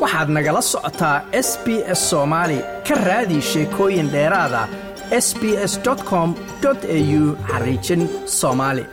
waxaad nagala socotaa SBS Soomaali ka raadi sheekooyin dheeraada sbs.com.au/Somali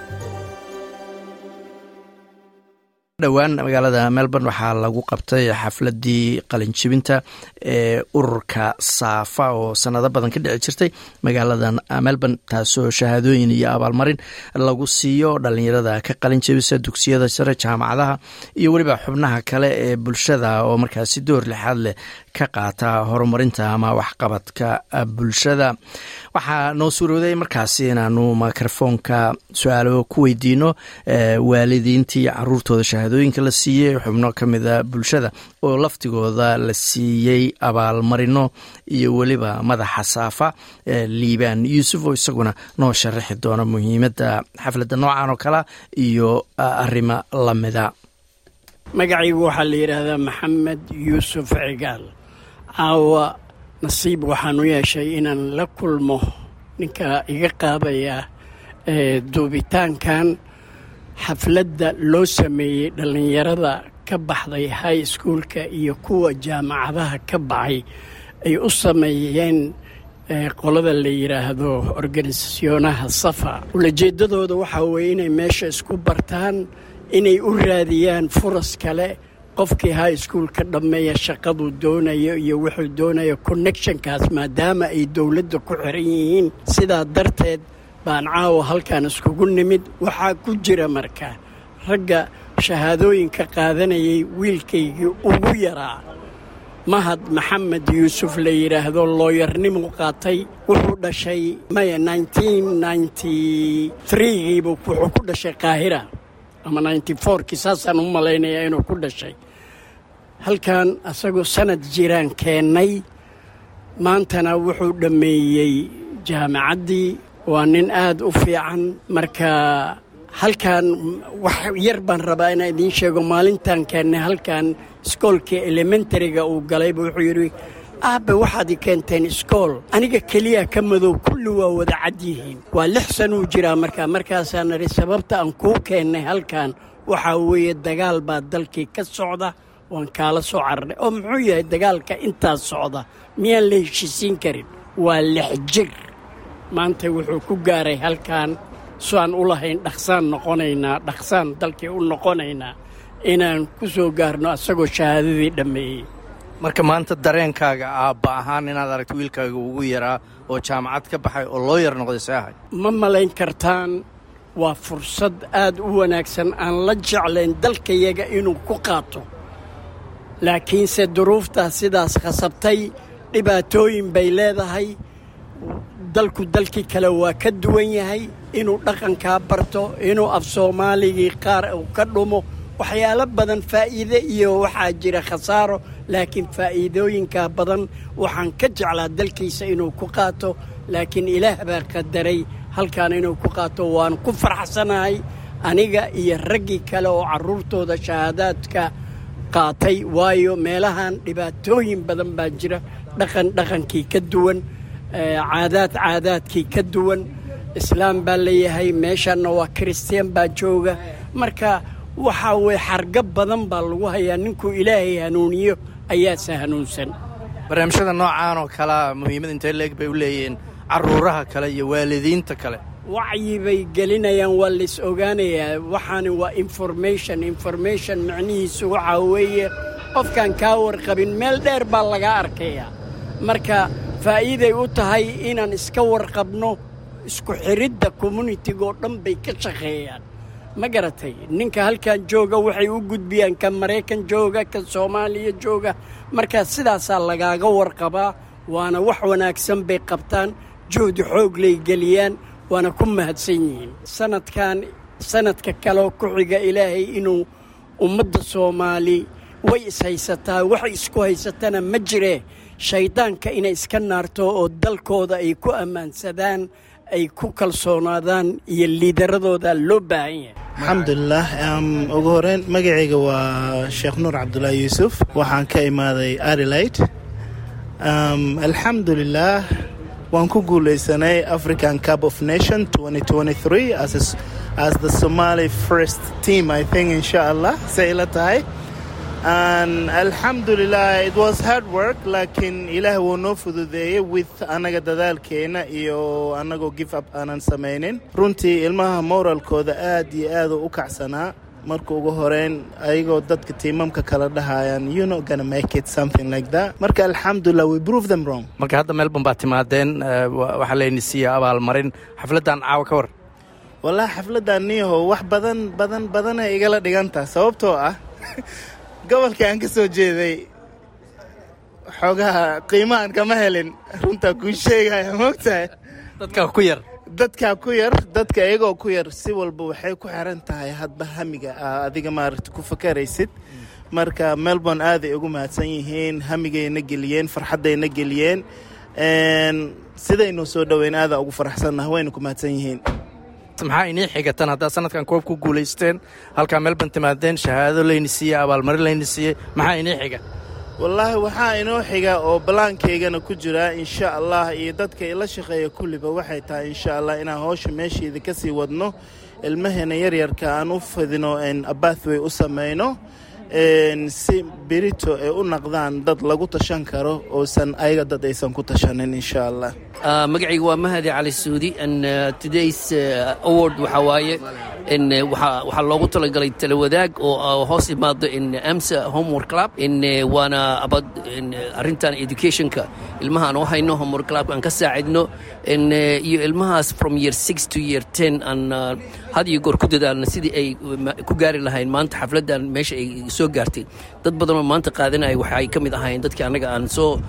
dhawaan magaalada Melbourne waxaa lagu qabtay xafladii qalinjibinta ee ururka Saafa oo sanado badan ka dhici jirtay magaalada Melbourne taasoo shahaadooyin iyo abaalmarin lagu siiyo dhalinyarada ka qalinjibisa dugsiyada sare jaamacadaha iyo waliba xubnaha kale ee bulshada oo markaasi door lixaad leh ka qaata horumarinta ama waxqabadka bulshada. waxaa noo suurooday markaasi inaanu mikrofoonka su'aalo ku weydiino waalidiintii caruurtooda shahaadooyinka la siiyey xubno ka mid ah bulshada oo laftigooda la siiyey abaalmarino iyo waliba madaxa Saafa Liibaan Yuusuf oo isaguna noo sharaxi doona muhiimadda xafladda noocan oo kale iyo arrimo lamida. magacaygu waxaa la yiraahdaa Maxamed Yuusuf Cigaal. caawa nasiib waxaan u yeeshay inaan la kulmo ninka iga qaadaya duubitaankan xafladda loo sameeyey dhalinyarada ka baxday high schoolka iyo kuwa jaamacadaha ka baxay ay u sameeyeen qolada la yiraahdo organisasyonaha Safa. ulajeedadooda waxaa weeye inay meesha isku bartaan, inay u raadiyaan furas kale. qofkii high school ka dhameeya shaqadu doonayo iyo wuxuu doonayo connectionkaas maadaama ay dawladda ku xiran yihiin. sidaa darteed baan caawa halkan iskugu nimid. waxaa ku jira marka ragga shahaadooyinka qaadanayay wiilkaygii ugu yaraa Mahad Maxamed Yuusuf la yiraahdo looyarnimo qaatay. wuxuu dhashay 1993 buu ku dhashay Qaahira ama 94 saasaan u malaynayaa inuu ku dhashay halkan asagoo sanad jiraan keenay. maantana wuxuu dhameeyey jaamacaddii. waa nin aad u fiican. marka halkan wax yar baan rabaa inaan idiin sheego. maalintan keenay halkan iskoolka elementaryga uu galay buu wuxuu yidhi aabbe waxaad i keenteen iskool aniga keliya ka madow kulli waa wada cad yihiin. waa 6 sanuu jiraa markaasaan nidhi sababta aan kuu keennay halkan waxaa weeye dagaal baa dalkii ka socda waan kaala soo cararnay. oo muxuu yahay dagaalka intaas socda miyaan la heshiisiin karin? waa 6 jir. maanta wuxuu ku gaaray halkan so aan u lahayn dhaqsaan dalkii u noqonaynaa inaan ku soo gaarno asagoo shahaadadii dhammeeyey. marka maanta dareenkaaga aabba ahaan inaad aragto wiilkaaga ugu yaraa oo jaamacad ka baxay oo loo yar noqday saahay ma malayn kartaan. waa fursad aad u wanaagsan aan la jeclayn dalkayaga inuu ku qaato, laakiinse duruuftaas sidaas khasabtay. dhibaatooyin bay leedahay. dalkii kale waa ka duwan yahay. inuu dhaqankaa barto, inuu af soomaaligii qaar uu ka dhumo. waxyaalo badan faa'iide iyo waxaa jira khasaaro, laakiin faa'iidooyinka badan waxaan ka jeclaa dalkiisa inuu ku qaato. laakiin ilaah baa qadaray halkan inuu ku qaato. waan ku faraxsanahay aniga iyo raggii kale oo carruurtooda shahaadaadka qaatay, waayo meelahan dhibaatooyin badan baa jira. dhaqankii ka duwan, caadaadkii ka duwan. islaam baa leeyahay, meeshanna waa kiristiyaan baa jooga. marka waxaa way xarga badan baa lagu hayaa. ninkuu ilaahay hanuuniyo ayaase hanuunsan. barnaamijyada noocaan oo kale muhiimad intee leeg bay u leeyihiin caruuraha kale iyo waalidiinta kale? wacyi bay gelinayaan. waa la is ogaanayaa. waxaani waa information macnihiisu waxaa weeye qofkaan kaa warqabin meel dheer baa laga arkayaa. marka faa'iiday u tahay inaan iska warqabno. isku xiridda communitigaoo dhan bay ka shaqeeyaan. ma garatay? ninka halkan jooga waxay u gudbiyaan kan Maraykan jooga, kan Soomaaliya jooga. markaa sidaasaa lagaaga warqabaa. waana wax wanaagsan bay qabtaan. juhdi xoog lay geliyaan. waana ku mahadsan yihiin. sanadka kaleo ku xiga ilaahay inuu ummadda Soomaali way ishaysataa. waxay isku haysatana ma jiree shaydaanka inay iska naarto oo dalkooda ay ku ammaansadaan, ay ku kalsoonaadaan iyo liidaradooda loo baahan yahay. alxamdulilah. ugu horeyn magacayga waa Sheekh Nuur Cabdullaahi Yuusuf. waxaan ka imaaday Adelaide. alxamdulilah waan ku guuleysanay African Cup of Nations 2023 as the Somali first team, I think, inshallah say ila tahay. alxamdulilah it was hard work laakiin ilaah wuu noo fududeeyey with annaga dadaalkeena iyo annagoo give up aanan samaynin runtii ilmaha moralkooda aad iyo aad u kacsanaa marka ugu horeyn ayagoo dadka tiimamka kala dhahayaan you not gonna make it something like that marka alxamdulilah we prove them wrong marka hadda Melbourne baa timaadeen waxaa layni siiyey abaalmarin xafladdan caawa ka war wallahi xafladdan niyaho wax badan ay igala dhigantaa sababtoo ah gobolka aan ka soo jeeday xoogaha qiimahan kama helin runtaa kuu sheegaya moogtahay dadkaa ku yar dadka iyagoo ku yar si walba waxay ku xiran tahay hadba hamiga adiga maaragta ku fakaraysid marka Melbourne aad ay ugu mahadsan yihiin hamigayna geliyeen farxadayna geliyeen sidaynu soo dhaweyn aad ugu faraxsannahay wayna ku mahadsan yihiin maxaa inii xigatan haddaa sanadkan koob ku guulaysteen halkaa Melbourne timaadeen shahaado layni siiyey abaalmarin layni siiyey maxaa inii xiga wallaahi waxaa inoo xiga oo balaankeygaana ku jira insha allah iyo dadka ila shaqeeya kulliba waxay tahay insha allah inaan hawsha meesheeda ka sii wadno ilmaheena yaryarka aan u fidino a pathway u samayno si berito ay u naqdaan dad lagu tashan karo oosan ayaga dad aysan ku tashanin insha allah magacaygu waa Mahdi Cali Suudi and today's award waxa waaye waxaa loogu talagalay talawadaag oo hoos imaado in AMSA homework club waana about arrintan educationka ilmaha aan u hayno homework club aan ka saacidno iyo ilmahaas from year 6 to year 10 aan had iyo goor ku dadaalna sidii ay ku gaari lahayn maanta xafladdan meesha ay soo gaartay dad badan oo maanta qaadanaya waxa ay ka mid ahaayeen dadkii annaga aan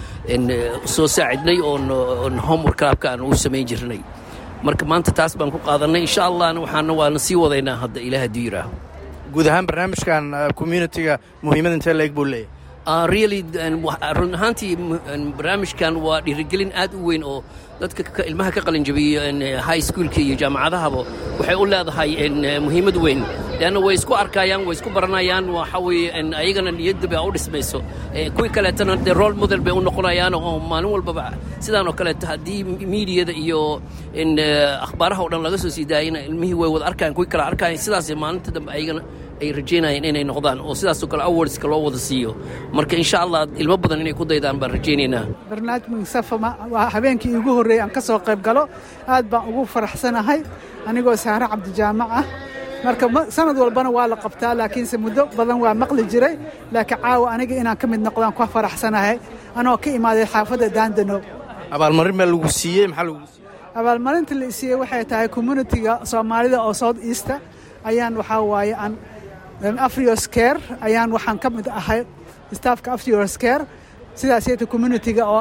soo saacidnay oon homework clubka aan u samayn jirnay marka maanta taas baan ku qaadanay insha allahna waana sii wadaynaa hadda ilaah hadduu yidhaaho guud ahaan barnaamijkan community-ga muhiimada intee leeg buu leeyahay really run ahaantii barnaamijkan waa dhiirigelin aad u weyn oo dadka ilmaha ka qalin jabiyo high schoolka iyo jaamacadahaba waxay u leedahay muhiimad weyn leanna way isku arkayaan way isku baranayaan waxa weeye ayagana niyadda bay u dhismayso kuwii kaleetana dee role model bay u noqonayaan oo maalin walbaba sidaan oo kaleeto haddii miidiyada iyo akhbaaraha oo dhan laga soo sii daayana ilmihii way wada arkayaan kuwii kale arkayaan sidaas maalinta dambe ayagana ay rajeynayaan inay noqdaan oo sidaasoo kale awardska loo wada siiyo marka insha allah ilmo badan inay ku daydaan baan rajaynaynaa barnaamijka safama waa habeenkii ugu horreeyay aan ka soo qayb galo aad baan ugu faraxsanahay anigoo Saare Cabdijaamac ah marka sanad walbana waa la qabtaa laakiinse muddo badan waa maqli jiray laakiin caawa aniga inaan ka mid noqdaan ku faraxsanahay anoo ka imaaday xaafadda Dandano abaalmarin ma lagu siiyey maxaa lagu siiyey abaalmarinta la siiyey waxay tahay community-ga Soomaalida oo South East ayaan waxa waaye aan Afrios Care ayaan waxaan ka mid ahay staffka Afrios Care sidaasayta community-ga oo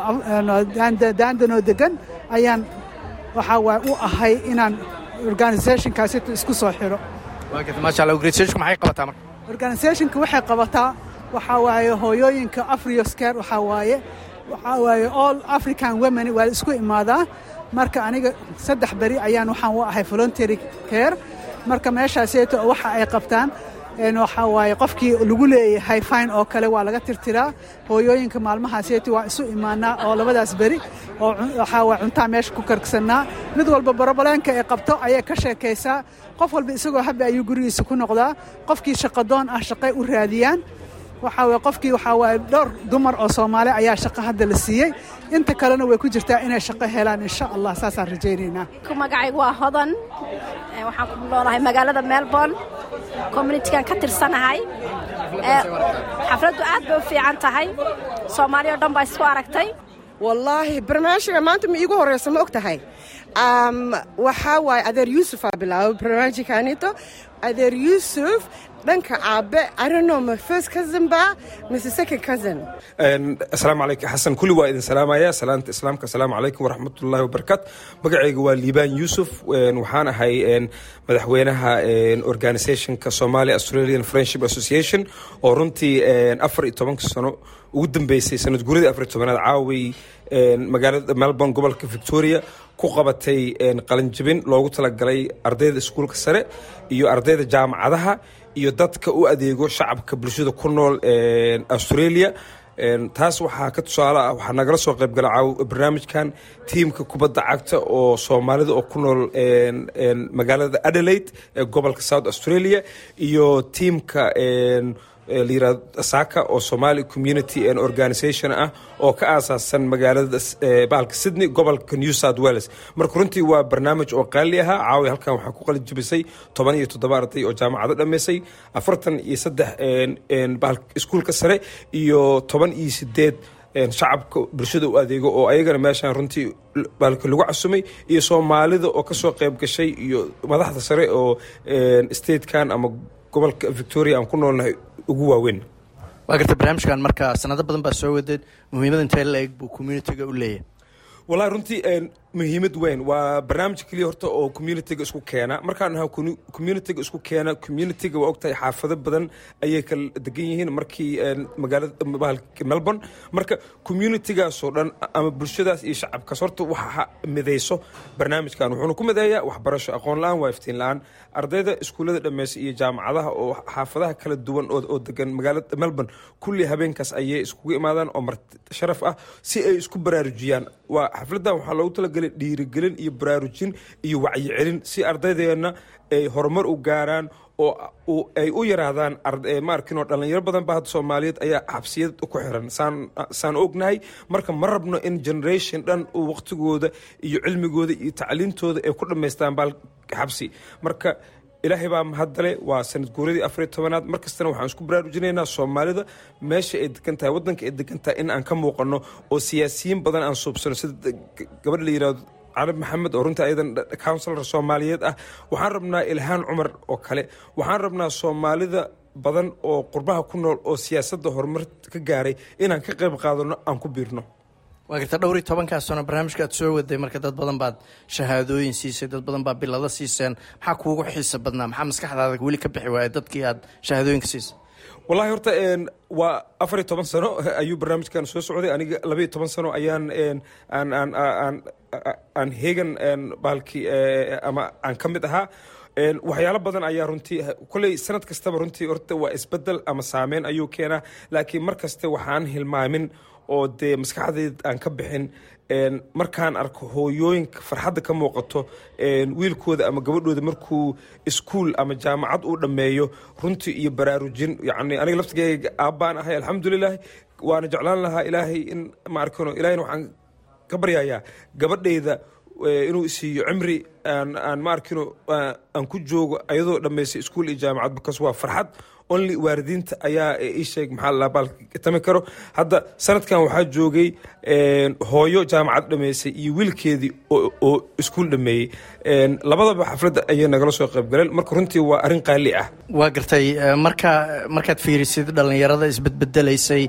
Dandano degan ayaan waxa waaye u ahay inaan organization-kaasi isku soo xiro maasha Allah organization maxay qabataa marka organization-ka waxay qabataa waxa waaye hooyooyinka Afrios Care waxa waaye all African women waa isku imaadaa marka aniga 3 bari ayaan waxaan u ahay voluntary care marka meeshaasayta waxa ay qabtaan waxa waaye qofkii lagu leeyahay fine oo kale waa laga tirtiraa hooyooyinka maalmahaasayta waa isu imaanaa oo labadaas bari oo waxa waa cuntaa meesha ku karsanaa mid walba barabaleenka ay qabto ayay ka sheekaysaa qof walba isagoo habbi ayuu gurigiisa ku noqdaa qofkii shaqadoon ah shaqay u raadiyaan waxa way qofkii waxa way dhowr dumar oo Soomaali ayaa shaqo hadda la siiyay inta kalena way ku jirtaa inay shaqo helaan insha Allah saasaan rajaynaynaa magacaygu waa Hodan waxaan ku noolahay magaalada Melbourne community-kan ka tirsanahay xafladdu aad bay u fiican tahay Soomaaliya oo dhan baa isku aragtay wallahi barnaamijka maanta ma iigu horeysa ma ogtahay waxa waay adeer Yuusuf bilaw barnaamijkaanito adeer Yuusuf dhanka aabe I don't know my first cousin ba my second cousin assalaamu alaykum xasan kulli waa idin salaamaya salaanta islaamka assalaamu alaykum waraxmatullaahi wabarakaat magacaygu waa Liibaan Yuusuf waxaan ahay madaxweynaha organizationka Somali Australian Friendship Association oo runtii 14 sano ugu dambeysay sanad guuradii 14aad caaway magaalada Melbourne gobolka Victoria ku qabatay qalinjibin loogu talagalay ardayda iskuulka sare iyo ardayda jaamacadaha iyo dadka u adeego shacabka bulshada ku nool Australia taas waxaa ka tusaale ah waxaa nagala soo qayb galay barnaamijkan tiimka kubadda cagta oo Soomaalida oo ku nool magaalada Adelaide ee gobolka South Australia iyo tiimka la yirahdo Saka oo Somali Community and Organization ah oo ka aasaasan magaalada baalka Sydney gobolka New South Wales. Marka runtii waa barnaamij oo qaali ah. Caawi halkan waxaa ku qalin jabisay 17 arday oo jaamacado dhameysay, 43 baalka iskuulka sare iyo 18 shacabka bulshada u adeego oo ayagana meeshaan runtii baalka lagu casumay, iyo Soomaalida oo ka soo qayb gashay iyo madaxda sare oo statekan ama gobolka Victoria aan ku noolnahay ugu waaweyn. waa gartay barnaamijkan marka sanado badan baa soo wadeed, muhiimada intee la-eg buu community-ga u leeyahay? والله runtii muhiimad weyn waa barnaamij kaliya horta oo community-ga isku keena. Markaan nahay community-ga isku keena, community-ga waa ogtahay xaafado badan ayay kala degan yihiin markii magaalada Melbourne. Marka community-gaas oo dhan ama bulshadaas iyo shacabkaas horta waxa midayso barnaamijkan. Wuxuuna ku mideeyaa waxbarasho, aqoon la'aan, waa iftiin la'aan. Ardayda iskuulada dhameysay iyo jaamacadaha oo xaafadaha kala duwan oo degan magaalada Melbourne kulli habeenkaas ayay iskugu imaadaan oo marti sharaf ah si ay isku baraarujiyaan. waa xafladan waxaa loogu talagalay dhiirigelin iyo baraarujin iyo wacyigelin si ardaydeena ay horumar u gaaraan oo ay u yaraadaan maarkin oo dhalinyaro badan baa hadda Soomaaliyeed ayaa xabsiyad ku xiran saan ognahay. Marka ma rabno in generation dhan uu waqtigooda iyo cilmigooda iyo tacliintooda ay ku dhameystaan bal xabsi. Marka ilaahay baa mahadale, waa sanad guuradii 14aad. markastana waxaan isku baraarujinaynaa Soomaalida meesha ay degan tahay, wadanka ay degan tahay, in aan ka muuqano oo siyaasiyiin badan aan suubsano sida gabadha la yiraahdo Carab Maxamed oo runtii aydan counselor Soomaaliyeed ah. waxaan rabnaa Ilhaan Cumar oo kale. waxaan rabnaa Soomaalida badan oo qurbaha ku nool oo siyaasadda horumar ka gaaray inaan ka qayb qaadano, aan ku biirno. waa garta 12 sano barnaamijka aad soo waday, marka dad badan baad shahaadooyin siisay, dad badan baa bilado siiseen. maxaa kuugu xiiso badnaa, maxaa maskaxdaada weli ka bixi waayay dadkii aad shahaadooyinka siisay? والله horta waa 14 sano ayuu barnaamijkan soo socday. aniga 12 sano ayaan aan heegan baalkii ama aan ka mid ahaa. waxyaalo badan ayaa runtii kulay sanad kastaba runtii horta waa isbedel ama saameyn ayuu keenaa, laakiin mar kasta waxaan hilmaamin oo dee maskaxdayda aan ka bixin markaan arko hooyooyinka farxadda ka muuqato wiilkooda ama gabadhooda markuu iskuul ama jaamacad uu dhammeeyo, runtii iyo baraarujin. yacni aniga laftigeyga aabbaan ahay alxamdulilah, waana jeclaan lahaa ilaahay in ma arkano, ilaahayna waxaan ka baryayaa gabadhayda inuu isiiyo cimri aan ma arkino aan ku joogo ayadoo dhammaysay iskuul iyo jaamacad, because waa farxad only waalidiinta ayaa ii sheeg maxaa la baalka tami karo. hadda sanadkan waxaa joogay hooyo jaamacad dhameysay iyo wiilkeedii oo iskuul dhameeyey, labadaba xafladda ayay nagala soo qayb galeen. marka runtii waa arrin qaali ah. waa gartay markaad fiirisid dhalinyarada isbedbedelaysay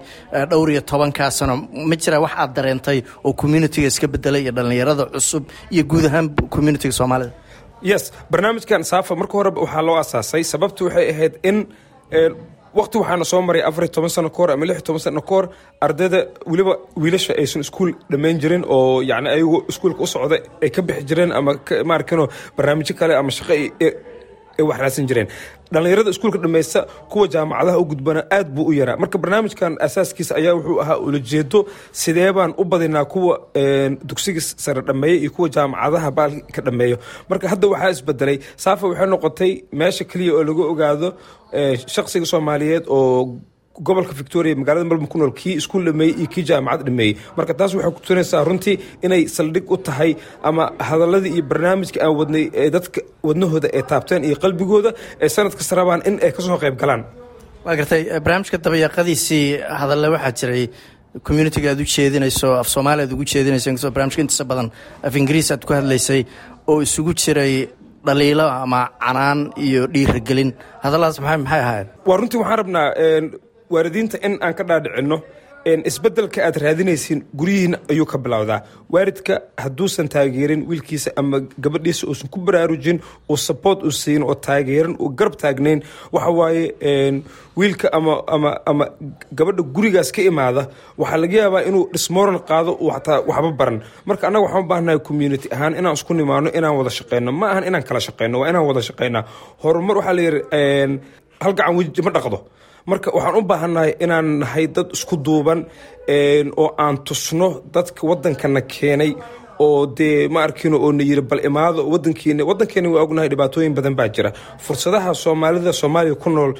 12 sano, ma jira wax aad dareentay oo community-ga iska bedelay iyo dhalinyarada cusub iyo guud ahaan community-ga Soomaalida? yes, barnaamijkan Safa marka hore waxaa loo asaasay sababtu waxay ahayd in waqti waxaana soo maray 14 sano ka hor ama 16 sano ka hor ardayda weliba wiilasha aysan iskuul dhammayn jirin oo yacni ayagu iskuulka u socda ay ka bixi jireen ama ma arkino barnaamijyo kale ama shaqo ay wax raadsan jireen. dhalinyarada iskuulka dhammaysta kuwa jaamacadaha u gudbana aad buu u yaraa. marka barnaamijkan asaaskiisa ayaa wuxuu ahaa ulajeedo sidee baan u badinaa kuwa dugsiga sare dhammeeya iyo kuwa jaamacadaha baalka dhammeeyo. marka hadda waxaa isbedelay. Safa waxay noqotay meesha kaliya oo lagu ogaado shaqsiga Soomaaliyeed oo gobolka Victoria magaalada Melbourne ku nool kii iskuul dhameeyay iyo kii jaamacad dhameeyay. marka taas waxay ku tusinaysaa runtii inay saldhig u tahay ama hadaladii iyo barnaamijka aan wadnay ee dadka wadnahooda ee taabteen iyo qalbigooda ee sanad kasta rabaan in ay ka soo qayb galaan. waa gartay barnaamijka dabayaqadiisii hadalle waxaa jiray community-ga aad u jeedinayso, af Soomaali aad ugu jeedinayso, inkastoo barnaamijka intiisa badan af Ingiriis aad ku hadlaysay, oo isugu jiray dhaliilo ama canaan iyo dhiirigelin. hadalladaas maxay ahaayeen? waa runtii waxaan rabnaa waalidiinta in aan ka dhaadhicino isbedelka aad raadinaysiin guryihiina ayuu ka bilowdaa. waalidka hadduusan taageerin wiilkiisa ama gabadhiisa uusan ku baraarujin uu support u siin oo taageerin uu garab taagnayn, waxa waaye wiilka ama gabadha gurigaas ka imaada waxaa laga yaabaa inuu dismoral qaado uu xataa waxba baran. marka annaga waxaan u baahanahay community ahaan inaan isku nimaano, inaan wada shaqeyno, ma ahan inaan kala shaqeyno, waa inaan wada shaqeynaa. horumar waxaa la yidhi hal gacan weji ma dhaqdo. marka waxaan u baahannahay inaan nahay dad isku duuban oo aan tusno dadka waddankana keenay oo dee ma arkino oo na yiri bal imaado waddankeena waa ognahay dhibaatooyin badan baa jira. fursadaha Soomaaliya ku nool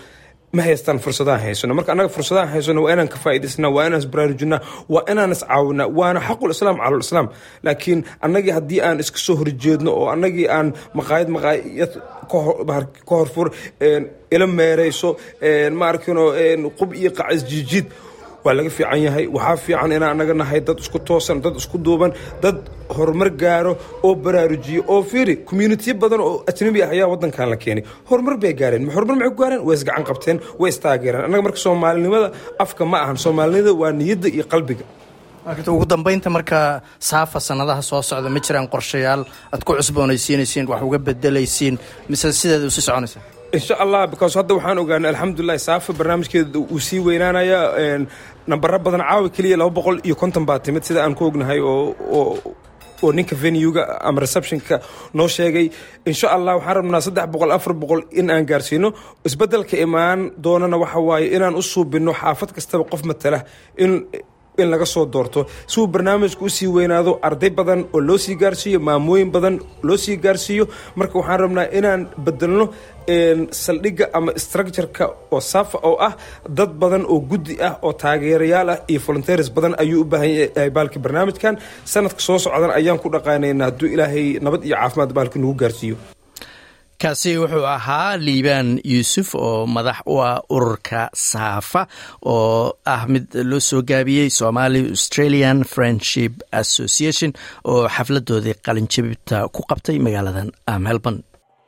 ma haystaan fursadaha haysano. Marka annaga fursadaha haysano waa inaan ka faa'iidaysnaa, waa inaan isbaraarujinaa, waa inaan iscaawinaa, waana xaqul islaam calal islaam. Laakiin annagii haddii aan iska soo horjeedno oo annagii aan maqaayad ka horfur ila meerayso ma arkino qub iyo qacis jiijid, waa laga fiican yahay. Waxaa fiican inaan annaga nahay dad isku toosan, dad isku duuban, dad horumar gaaro oo baraarujiyo oo fiiri community badan oo ajnabi ah ayaa wadankan la keenay. Horumar bay gaareen, horumar maxay ku gaareen? Way isgacan qabteen, way istaageereen. Annaga marka Soomaalinimada afka ma ahan, Soomaalinimada waa niyadda iyo qalbiga. ugu dambeynta marka Saafa sanadaha soo socda ma jiraan qorshayaal aad ku cusboonaysiinaysiin, wax uga bedelaysiin, mise sideeda u sii soconaysaa? إن شاء الله because هذا وحنا وقالنا الحمد لله سافر برنامج كده وسي وينانا يا نمبر بدنا عاوي كلية لو بقول يكونتم باتي مثل أن كوجنا هاي أو نيك فينيوجا أم ريسبشن كنوشيجي إن شاء الله وحرمنا صدق بقول أفر بقول إن أنجارسينو بس بدل كإيمان دوننا وحواي إن أنقصوا بإنه حافظ كستبقف مثله in laga soo doorto suu barnaamijku u sii weynaado, arday badan oo loo sii gaarsiiyo, maamooyin badan loo sii gaarsiiyo. Marka waxaan rabnaa inaan bedelno saldhigga ama structure-ka oo Saafa oo ah dad badan oo guddi ah oo taageerayaal ah iyo volunteers badan ayuu u baahan yahay baalki barnaamijkan. Sanadka soo socdan ayaan ku dhaqaanaynaa hadduu ilaahay nabad iyo caafimaad baalki nagu gaarsiiyo. kaasi wuxuu ahaa Liibaan Yuusuf oo madax u ah ururka Saafa oo ah mid loo soo gaabiyey Somali Australian Friendship Association oo xafladoodii qalinjabinta ku qabtay magaaladan Melbourne.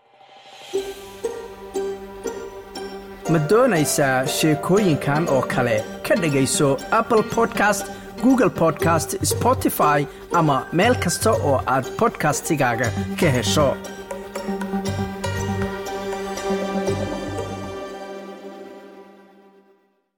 ma doonaysaa sheekooyinkan oo kale ka dhagayso Apple Podcast, Google Podcast, Spotify ama meel kasta oo aad podcastigaaga ka hesho.